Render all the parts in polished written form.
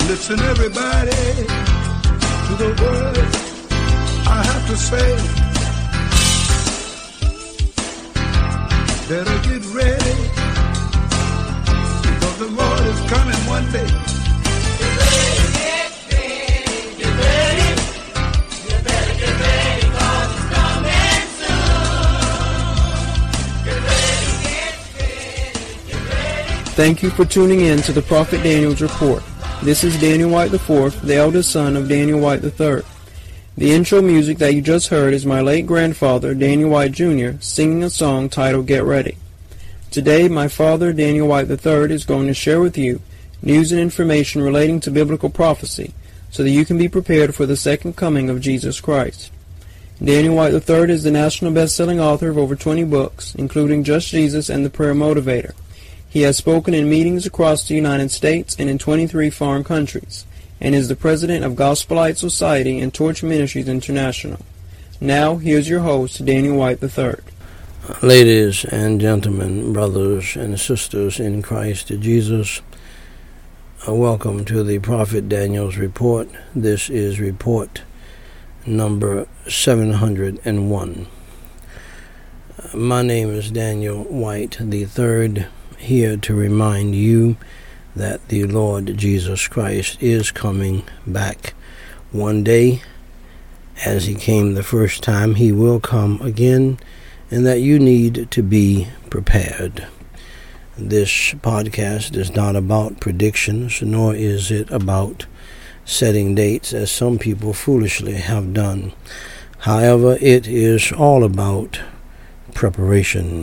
Listen, everybody, to the words I have to say. Better get ready, because the Lord is coming one day. Get ready, get ready. You better get ready, 'cause it's coming soon. Get ready, get ready. Thank you for tuning in to the Prophet Daniel's Report. This is Daniel White IV, the eldest son of Daniel White III. The intro music that you just heard is my late grandfather, Daniel White Jr., singing a song titled Get Ready. Today, my father, Daniel White III, is going to share with you news and information relating to biblical prophecy so that you can be prepared for the second coming of Jesus Christ. Daniel White III is the national best-selling author of over 20 books, including Just Jesus and The Prayer Motivator. He has spoken in meetings across the United States and in 23 foreign countries, and is the president of Gospel Light Society and Torch Ministries International. Now, here's your host, Daniel White III. Ladies and gentlemen, brothers and sisters in Christ Jesus, welcome to the Prophet Daniel's Report. This is report number 701. My name is Daniel White III, here to remind you that the Lord Jesus Christ is coming back one day. As he came the first time, he will come again, and that you need to be prepared. This podcast is not about predictions, nor is it about setting dates, as some people foolishly have done. However, it is all about preparation.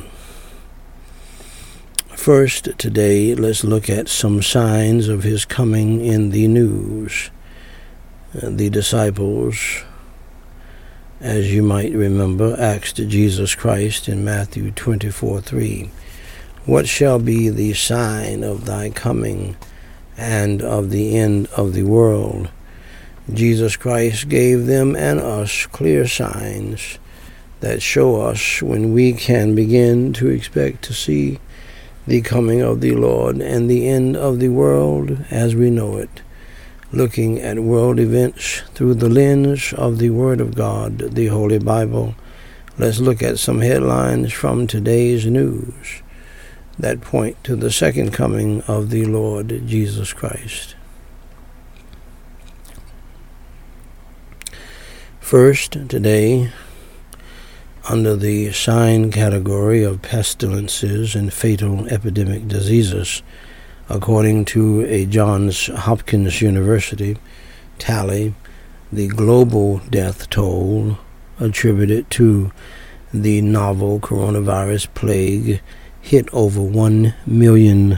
First, today, let's look at some signs of his coming in the news. The disciples, as you might remember, asked Jesus Christ in Matthew 24:3, "What shall be the sign of thy coming and of the end of the world?" Jesus Christ gave them and us clear signs that show us when we can begin to expect to see the coming of the Lord and the end of the world as we know it. Looking at world events through the lens of the Word of God, the Holy Bible, let's look at some headlines from today's news that point to the second coming of the Lord Jesus Christ. First, today, under the sign category of pestilences and fatal epidemic diseases, according to a Johns Hopkins University tally, the global death toll attributed to the novel coronavirus plague hit over 1 million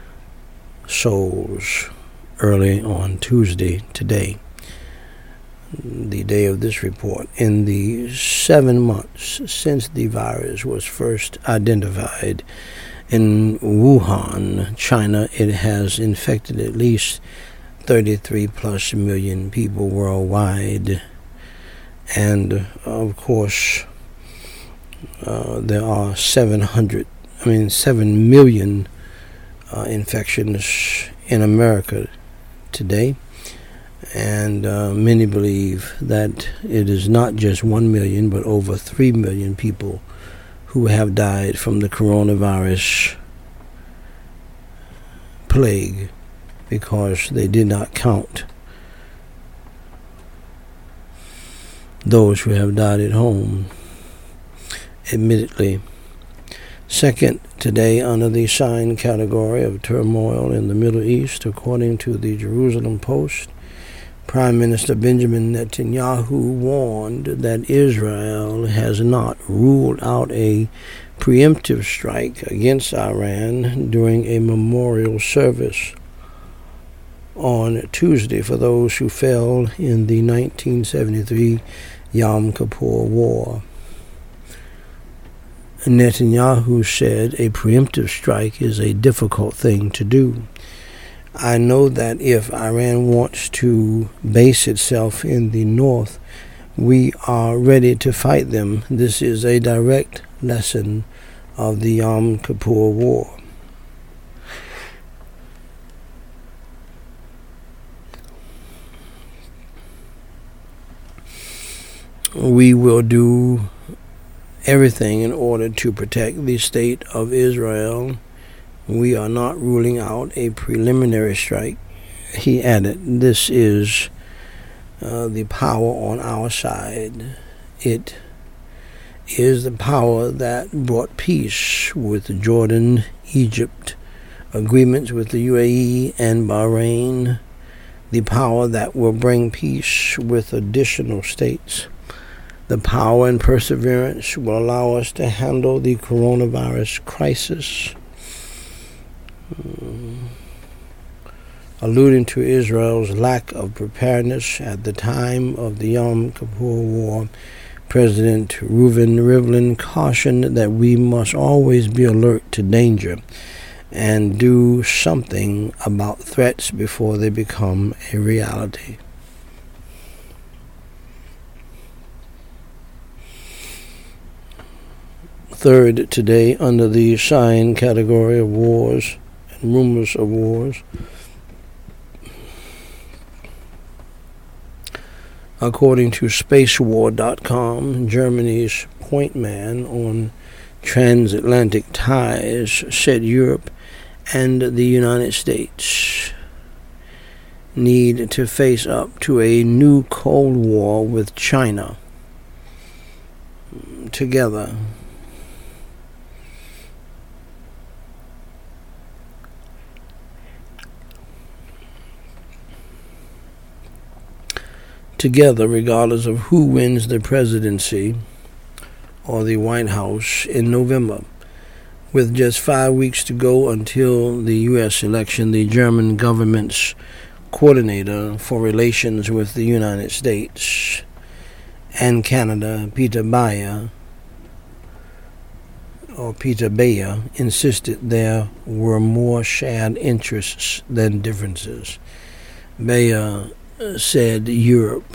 souls early on Tuesday, today, the day of this report. In the 7 months since the virus was first identified in Wuhan, China, it has infected at least 33 plus million people worldwide. And of course, there are 7 million infections in America today. And many believe that it is not just 1 million, but over 3 million people who have died from the coronavirus plague because they did not count those who have died at home, admittedly. Second, today, under the sign category of turmoil in the Middle East, according to the Jerusalem Post, Prime Minister Benjamin Netanyahu warned that Israel has not ruled out a preemptive strike against Iran during a memorial service on Tuesday for those who fell in the 1973 Yom Kippur War. Netanyahu said a preemptive strike is a difficult thing to do. I know that if Iran wants to base itself in the north, we are ready to fight them. This is a direct lesson of the Yom Kippur War. we will do everything in order to protect the state of Israel. We are not ruling out a preliminary strike. He added, this is the power on our side. It is the power that brought peace with Jordan, Egypt, agreements with the UAE and Bahrain, the power that will bring peace with additional states. The power and perseverance will allow us to handle the coronavirus crisis. Alluding to Israel's lack of preparedness at the time of the Yom Kippur War, President Reuven Rivlin cautioned that we must always be alert to danger and do something about threats before they become a reality. Third, today, under the sign category of wars and rumors of wars, according to spacewar.com, Germany's point man on transatlantic ties said Europe and the United States need to face up to a new Cold War with China together. Together, regardless of who wins the presidency or the White House in November. With just 5 weeks to go until the U.S. election, the German government's coordinator for relations with the United States and Canada, Peter Bayer, insisted there were more shared interests than differences. Bayer said Europe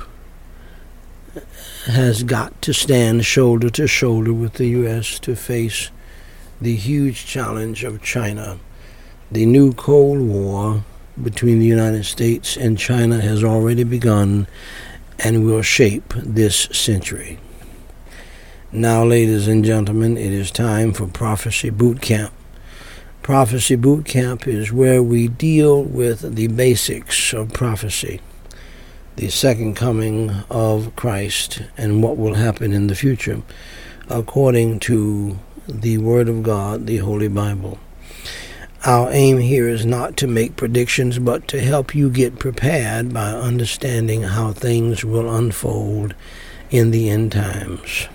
has got to stand shoulder to shoulder with the U.S. to face the huge challenge of China. The new Cold War between the United States and China has already begun and will shape this century. Now, ladies and gentlemen, it is time for Prophecy Boot Camp. Prophecy Boot Camp is where we deal with the basics of prophecy, the second coming of Christ, and what will happen in the future, according to the Word of God, the Holy Bible. Our aim here is not to make predictions, but to help you get prepared by understanding how things will unfold in the end times.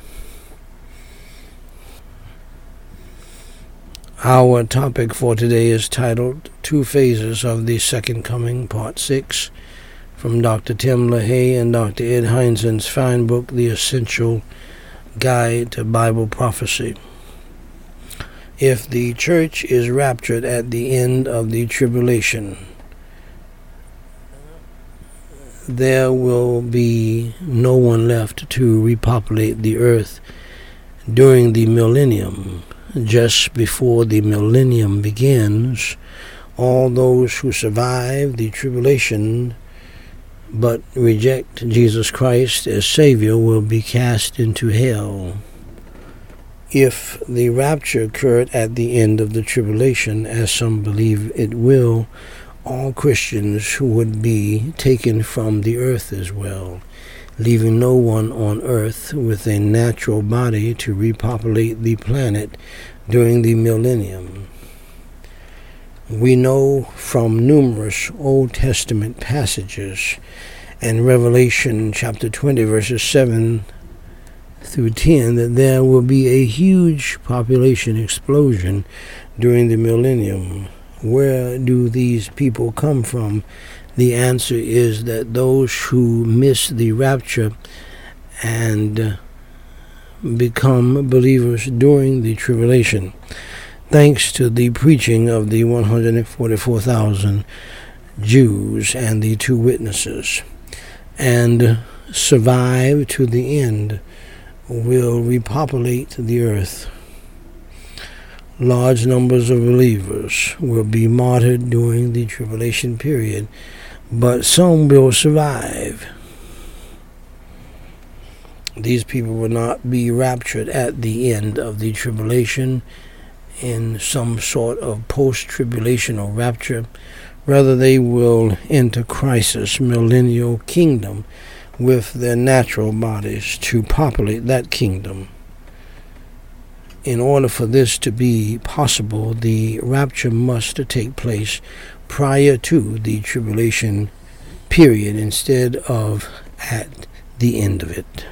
Our topic for today is titled Two Phases of the Second Coming, Part 6, from Dr. Tim LaHaye and Dr. Ed Heinzen's fine book, The Essential Guide to Bible Prophecy. If the church is raptured at the end of the tribulation, there will be no one left to repopulate the earth during the millennium. Just before the millennium begins, all those who survive the tribulation but reject Jesus Christ as Savior will be cast into hell. If the rapture occurred at the end of the tribulation, as some believe it will, all Christians would be taken from the earth as well, leaving no one on earth with a natural body to repopulate the planet during the millennium. We know from numerous Old Testament passages and Revelation chapter 20 verses 7 through 10 that there will be a huge population explosion during the millennium. Where do these people come from? The answer is that those who miss the rapture and become believers during the tribulation, thanks to the preaching of the 144,000 Jews and the two witnesses, and survive to the end, will repopulate the earth. Large numbers of believers will be martyred during the tribulation period, but some will survive. These people will not be raptured at the end of the tribulation in some sort of post-tribulational rapture. Rather, they will enter Christ's millennial kingdom with their natural bodies to populate that kingdom. In order for this to be possible, the rapture must take place prior to the tribulation period instead of at the end of it.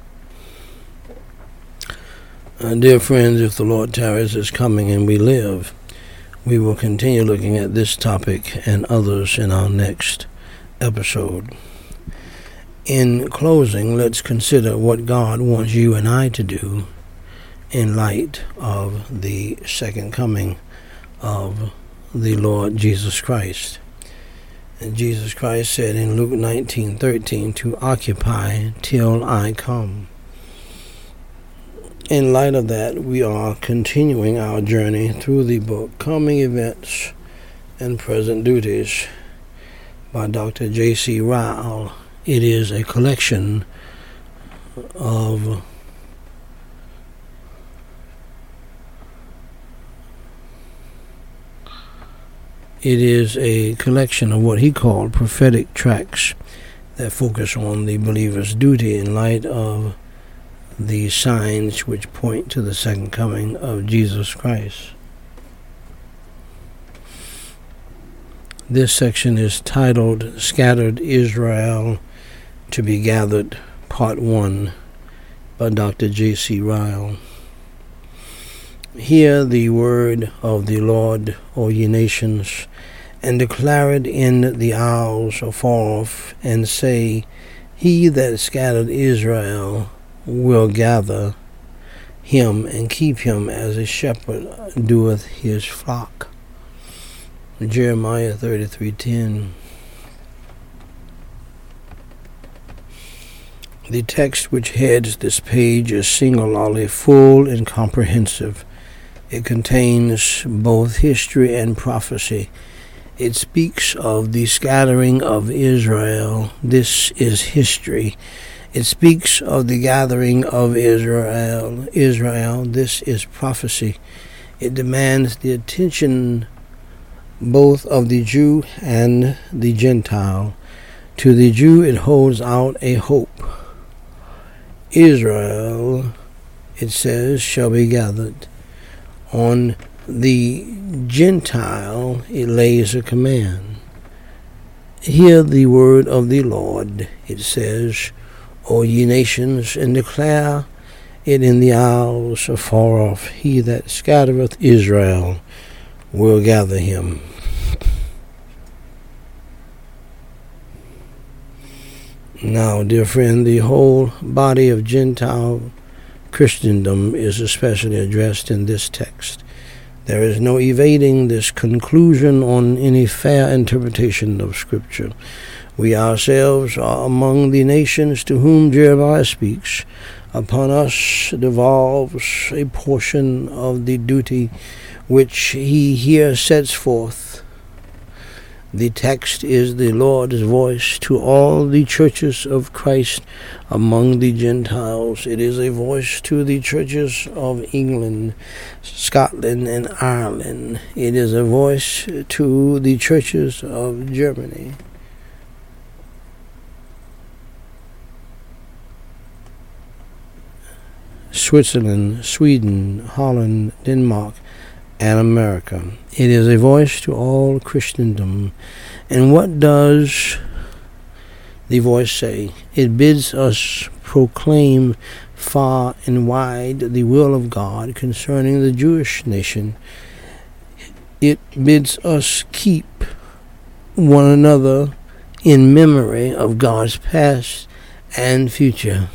Dear friends, if the Lord tarries is coming and we live, we will continue looking at this topic and others in our next episode. In closing, let's consider what God wants you and I to do in light of the second coming of the Lord Jesus Christ. And Jesus Christ said in Luke 19:13 to occupy till I come. In light of that, we are continuing our journey through the book Coming Events and Present Duties by Dr. J.C. Ryle. It is a collection of what he called prophetic tracts that focus on the believer's duty in light of the signs which point to the second coming of Jesus Christ. This section is titled Scattered Israel to be Gathered, Part 1, by Dr. J.C. Ryle. Hear the word of the Lord, O ye nations, and declare it in the isles afar off, and say, He that scattered Israel will gather him and keep him as a shepherd doeth his flock. Jeremiah 33:10. The text which heads this page is singularly full and comprehensive. It contains both history and prophecy. It speaks of the scattering of Israel. This is history. It speaks of the gathering of Israel. This is prophecy. It demands the attention both of the Jew and the Gentile. To the Jew it holds out a hope. Israel, it says, shall be gathered. On the Gentile it lays a command. Hear the word of the Lord, it says, O ye nations, and declare it in the isles afar off. He that scattereth Israel will gather him. Now, dear friend, the whole body of Gentile Christendom is especially addressed in this text. There is no evading this conclusion on any fair interpretation of Scripture. We ourselves are among the nations to whom Jeremiah speaks. Upon us devolves a portion of the duty which he here sets forth. The text is the Lord's voice to all the churches of Christ among the Gentiles. It is a voice to the churches of England, Scotland, and Ireland. It is a voice to the churches of Germany. Switzerland, Sweden, Holland, Denmark, and America. It is a voice to all Christendom. And what does the voice say? It bids us proclaim far and wide the will of God concerning the Jewish nation. It bids us keep one another in memory of God's past and future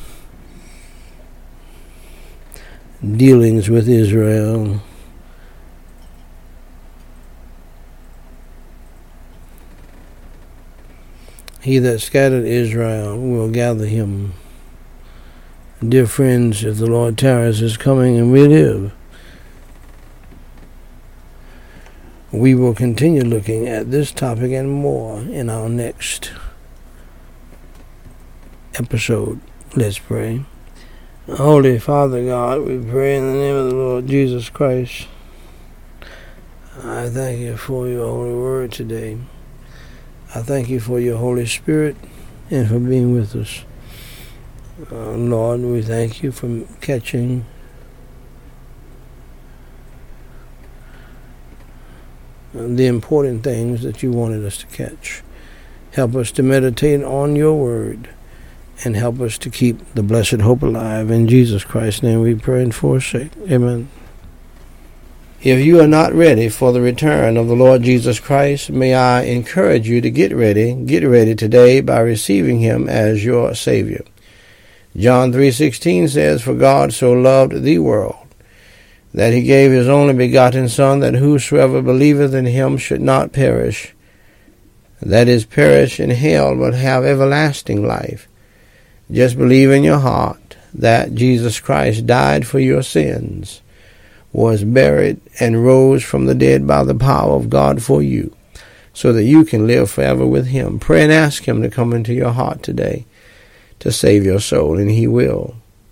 dealings with Israel. He that scattered Israel will gather him. Dear friends, if the Lord tarries is coming and we live, we will continue looking at this topic and more in our next episode. Let's pray. Holy Father God, we pray in the name of the Lord Jesus Christ. I thank you for your holy word today. I thank you for your Holy Spirit and for being with us. Lord, we thank you for catching the important things that you wanted us to catch. Help us to meditate on your word and help us to keep the blessed hope alive. In Jesus Christ's name we pray and forsake. Amen. If you are not ready for the return of the Lord Jesus Christ, may I encourage you to get ready. Get ready today by receiving him as your Savior. John 3:16 says, "For God so loved the world, that he gave his only begotten Son, that whosoever believeth in him should not perish, that is, perish in hell, but have everlasting life." Just believe in your heart that Jesus Christ died for your sins, was buried, and rose from the dead by the power of God for you, so that you can live forever with him. Pray and ask him to come into your heart today to save your soul, and he will.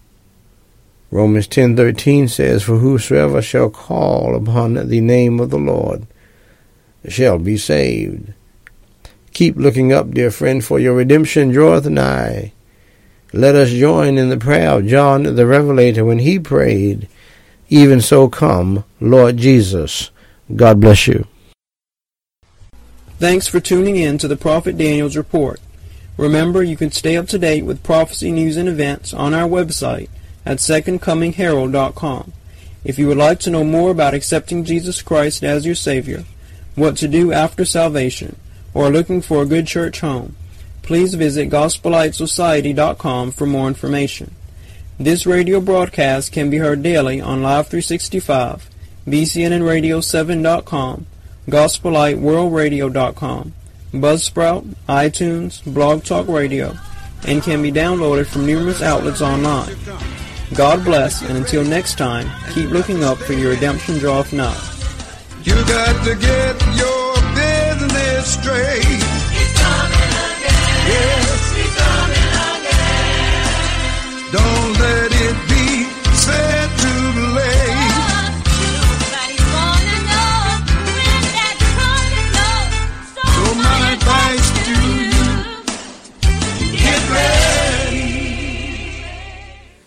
Romans 10:13 says, "For whosoever shall call upon the name of the Lord shall be saved." Keep looking up, dear friend, for your redemption draweth nigh. Let us join in the prayer of John the Revelator when he prayed, "Even so come, Lord Jesus." God bless you. Thanks for tuning in to the Prophet Daniel's Report. Remember, you can stay up to date with prophecy news and events on our website at secondcomingherald.com. If you would like to know more about accepting Jesus Christ as your Savior, what to do after salvation, or looking for a good church home, please visit GospeliteSociety.com for more information. This radio broadcast can be heard daily on Live 365, BCNNRadio7.com, GospeliteWorldRadio.com, Buzzsprout, iTunes, Blog Talk Radio, and can be downloaded from numerous outlets online. God bless, and until next time, keep looking up, for your redemption draweth nigh. You got to get your business straight. He's coming again. Yes. He's coming again. Don't let it be said.